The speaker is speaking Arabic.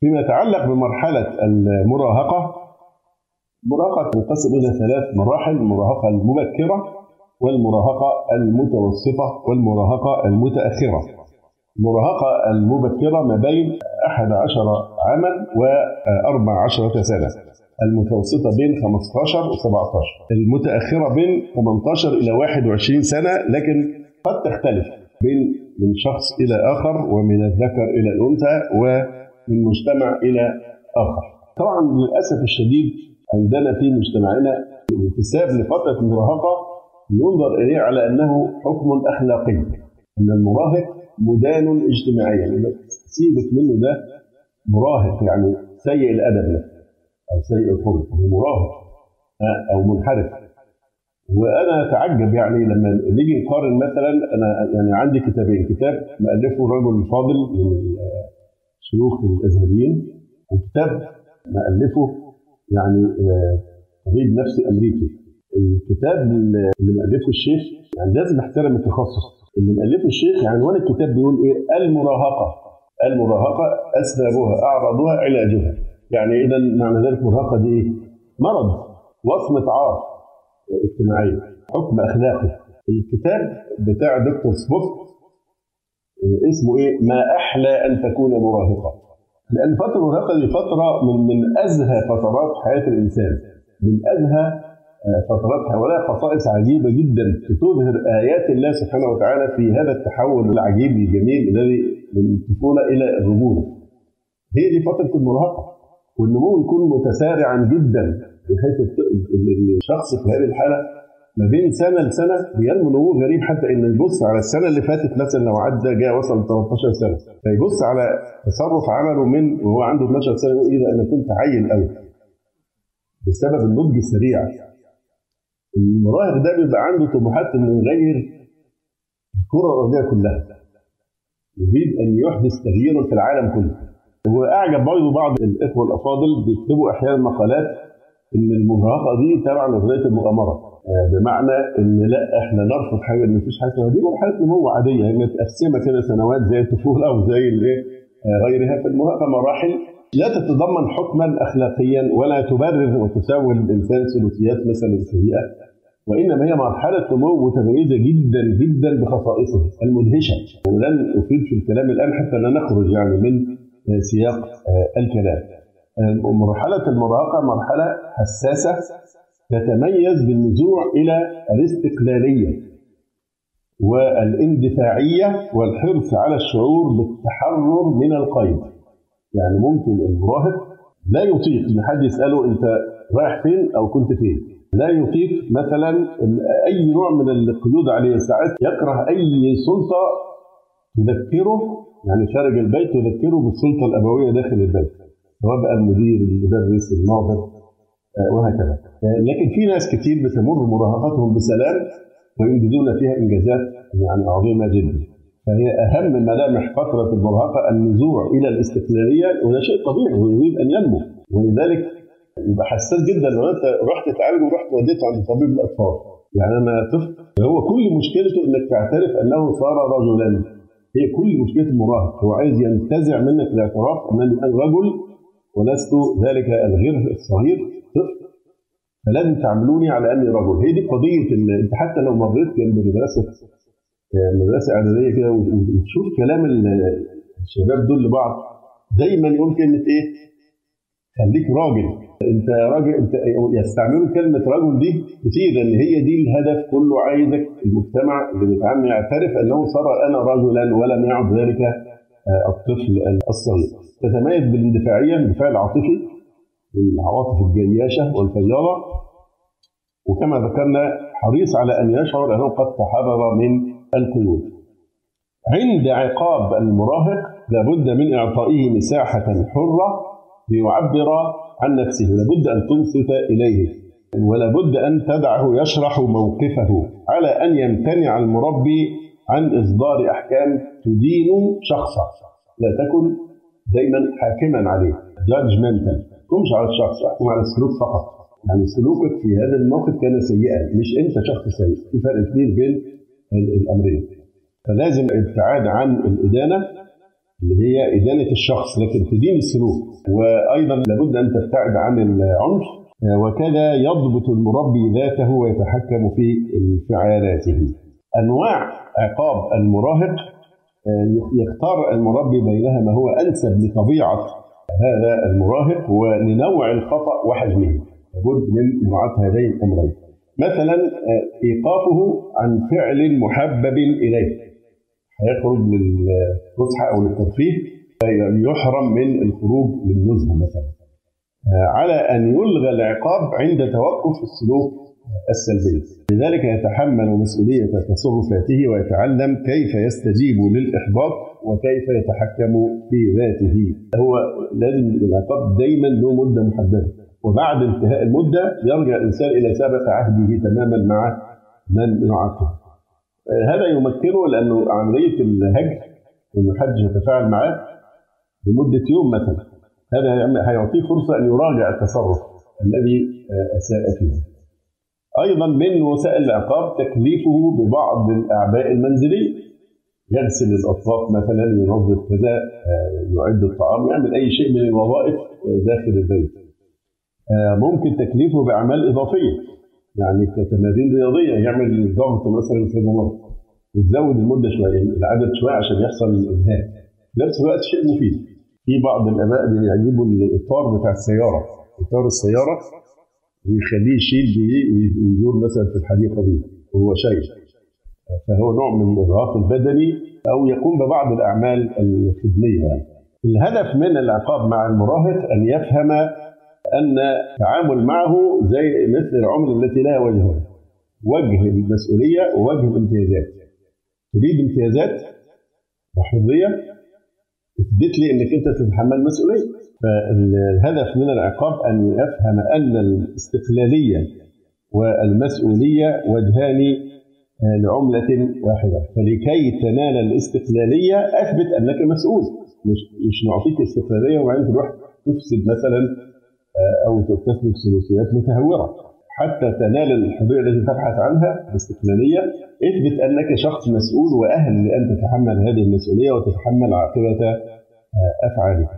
فيما يتعلق بمرحلة المراهقة، المراهقة تنقسم إلى 3 مراحل: المراهقة المبكرة، والمراهقة المتوسطة، والمراهقة المتأخرة. المراهقة المبكرة ما بين 11 عاما و14 سنة، المتوسطة بين 15 و17، المتأخرة بين 18 إلى 21 سنة، لكن قد تختلف من شخص إلى آخر، ومن الذكر إلى الأنثى، ومن مجتمع إلى آخر. طبعا للأسف الشديد عندنا في مجتمعنا الانتساب لفترة المراهقة ينظر إليه على أنه حكم أخلاقي، أن المراهق مدان اجتماعيا، سيبك منه، ده مراهق يعني سيء الأدب أو سيء الخلق، مراهق أو منحرف. وأنا أتعجب يعني لما نيجي نقارن. مثلا أنا يعني عندي كتابين: كتاب مؤلفه رجل فاضل من الشيوخ الأزهريين، وكتاب مؤلفه يعني طبيب نفسي أمريكي. الكتاب اللي مؤلفه الشيخ، يعني لازم احترم التخصص. اللي مؤلفه الشيخ عنوان الكتاب بيقول إيه؟ المراهقة أسبابها، أعراضها، علاجها. يعني إذا معنى ذلك المراهقة دي إيه؟ مرض، وصمة عار اجتماعية، حكم أخلاقي. الكتاب بتاع دكتور سبوت اسمه إيه؟ ما أحلى أن تكون مراهقة. لأن فترة المراهقة دي فترة من أزهى فترات حياة الإنسان، من أزهى فتراتها، ولها خصائص عجيبة جدا تظهر آيات الله سبحانه وتعالى في هذا التحول العجيب الجميل الذي من الطفولة إلى الرجولة. هي دي فترة المراهقة، والنمو يكون متسارعا جدا، بحيث الشخص في هذه الحالة ما بين سنة لسنة بينمو نمو غريب، حتى إنه يبص على السنة اللي فاتت مثلا لو عدى جاء وصل 13 سنة، فيبص على تصرف عمله من وهو عنده 12 سنة يقول إيه ده، أنا كنت عيل قوي، بسبب النضج السريع. المراهق ده بيبقى عنده طموحات انه يغير الكره الارضيه كلها، يريد ان يحدث تغييرا في العالم كله. واعجب برضه بعض الاخوه الافاضل بيكتبوا احيانا مقالات ان المراهقه دي تبع نظريه المؤامره، بمعنى ان لا احنا نرفض حاجه، ان مفيش حاجه دي مرحله نمو عاديه، هي متقسمه كده سنوات زي الطفوله او زي غيرها. في المراهقه مراحل لا تتضمن حكما اخلاقيا ولا تبرر وتساوي الانسان سلوكيات مثلا سيئه، وانما هي مرحله نمو متميزه جدا جدا بخصائصها المدهشه. ولن افيد في الكلام الان حتى لا نخرج يعني من سياق الكلام. مرحله المراهقه مرحله حساسه تتميز بالنزوع الى الاستقلاليه والاندفاعيه والحرص على الشعور بالتحرر من القيد. يعني ممكن المراهق لا يطيق ان حد يساله انت رايح فين او كنت فين، لا يطيق مثلا اي نوع من القيود عليه. ساعات يكره اي سلطه تذكره، يعني خارج البيت تذكره بالسلطه الابويه داخل البيت، سواء بقى المدير، المدرس، الناظر، وهكذا. لكن في ناس كتير بتمر مراهقتهم بسلام وينجزون فيها انجازات يعني عظيمه جدا. فهي اهم ملامح فتره المراهقه النزوع الى الاستقلاليه، وده شيء طبيعي ويريد ان ينمو، ولذلك يبقى حساس جدا لو انت رحت تعالج ورحت وديته عند طبيب الاطفال. يعني انا طفل هو كل مشكلته انك تعترف انه صار رجلا، هي كل مشكله المراهق، هو عايز ينتزع منك الاعتراف انني انا رجل ولست ذلك الغير الصغير طفل، فلازم تعاملوني على اني رجل. هي دي قضيه. انت حتى لو مريت جنب مدرسه اعداديه كده وتشوف كلام الشباب دول لبعض، دايما يقول كلمه ايه؟ خليك راجل، انت راجل. انت يستعملوا كلمه رجل دي كتير، لان هي دي الهدف كله. عايزك المجتمع اللي بيتعامل يعترف انه صار انا رجلا ولم يعد ذلك الطفل الصغير. تتميز بالاندفاعيه، الاندفاع العاطفي والعواطف الجياشه والفياضه، وكما ذكرنا حريص على ان يشعر انه قد تحرر من القيود. عند عقاب المراهق لابد من اعطائه مساحه حره ليعبر عن نفسه، لابد ان تنصت اليه، ولابد ان تدعه يشرح موقفه، على ان يمتنع المربي عن اصدار احكام تدين شخصا. لا تكن دائما حاكما عليه، judgmental، ما تحكمش على الشخص، احكم على السلوك فقط. يعني سلوكك في هذا الموقف كان سيئا، مش انت شخص سيء، في فرق كبير بين الامرين. فلازم الابتعاد عن الادانه، اللي هي إدانة الشخص، لكن تدين السلوك. وأيضا لابد أن تبتعد عن العنف، وكذا يضبط المربي ذاته ويتحكم في انفعالاته. أنواع عقاب المراهق يختار المربي بينها ما هو أنسب لطبيعة هذا المراهق ولنوع الخطأ وحجمه. لابد من مراعاة هذين الأمرين. مثلا إيقافه عن فعل محبب إليه، هيخرج للفسحة أو للترفيه يحرم من الخروج للنزهة مثلا، على أن يلغى العقاب عند توقف السلوك السلبي. لذلك يتحمل مسؤولية تصرفاته ويتعلم كيف يستجيب للإحباط وكيف يتحكم في ذاته. هو لازم العقاب دايما له مدة محددة، وبعد انتهاء المدة يرجع الإنسان إلى سابق عهده تماما مع من يعاقبه. هذا يمكنه لأنه عملية الهجر وإنه حد يتفاعل معاه لمدة يوم مثلا، هذا هيعطيه فرصة أن يراجع التصرف الذي أساء فيه. أيضا من وسائل العقاب تكليفه ببعض الأعباء المنزلية، يغسل الأطباق مثلا، ينظف كذا، يعد الطعام، يعمل أي شيء من الوظائف داخل البيت. ممكن تكليفه بأعمال إضافية، يعني كتمارين رياضية، يعمل الضغط مثلا كذا مرة وتزود المدة شوية، العدد شوية عشان يحصل الإنهاك. في نفس الوقت شيء مفيد. في بعض الآباء بيجيبوا الإطار بتاع السيارة، إطار السيارة، ويخليه يشيل بيه ويدور مثلا في الحديقة بيه وهو شايل، فهو نوع من الإرهاق البدني أو يقوم ببعض الأعمال الخدمية. يعني الهدف من العقاب مع المراهق أن يفهم أن التعامل معه زي مثل العملة التي لها وجهين، وجه المسؤولية ووجه الامتيازات. تريد امتيازات وحرية، اثبت لي أنك أنت تتحمل مسؤولية. فالهدف من العقاب أن يفهم أن الاستقلالية والمسؤولية وجهان لعملة واحدة، فلكي تنال الاستقلالية أثبت أنك مسؤول، مش نعطيك استقلالية وبعدين تروح تفسد مثلا أو تسلك سلوكيات متهورة. حتى تنال الحرية التي تبحث عنها الاستقلالية، اثبت أنك شخص مسؤول وأهل لأن تتحمل هذه المسؤولية وتتحمل عاقبة أفعالك.